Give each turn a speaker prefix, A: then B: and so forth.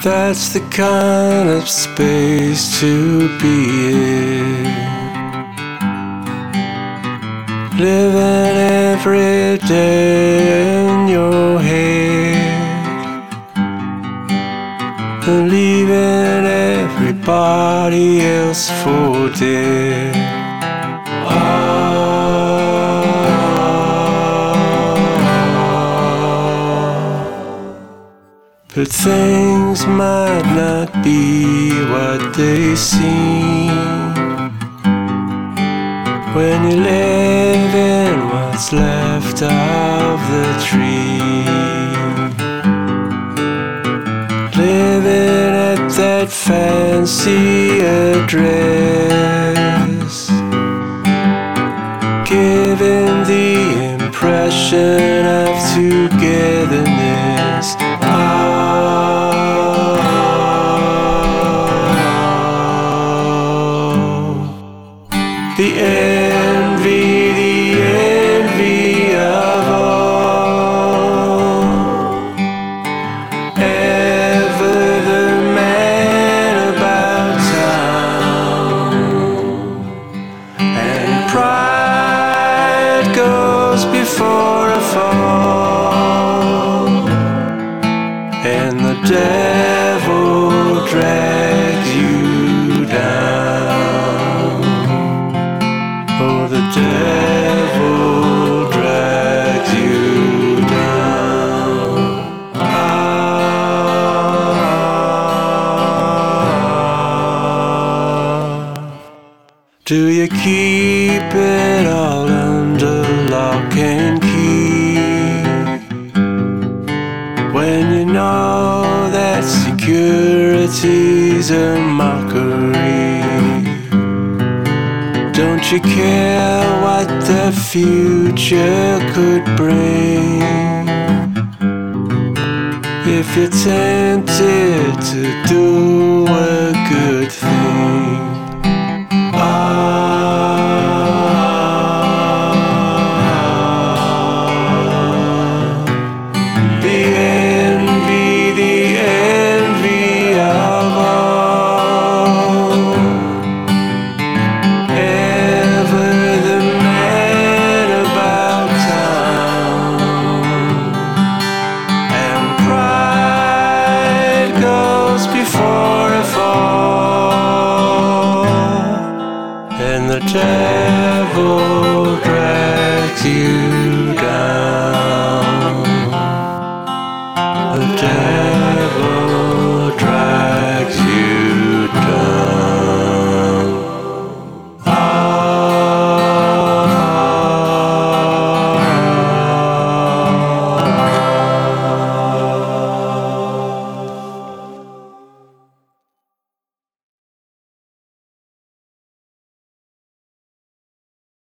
A: That's the kind of space to be in. Living every day in your head and leaving everybody else for dead. But things might not be what they seem when you live in what's left of the dream. Living at that fancy address, giving the impression of togetherness. The envy of all, ever the man about town, and pride goes before a fall, and the devil drags you down. Oh, the devil drags you down. Do you keep it all under lock and key when you know that security's a mockery? Don't you care what the future could bring if you're tempted to do a good thing? The envy of all, ever the man about town, and pride goes before a fall, and the devil drags you down. The devil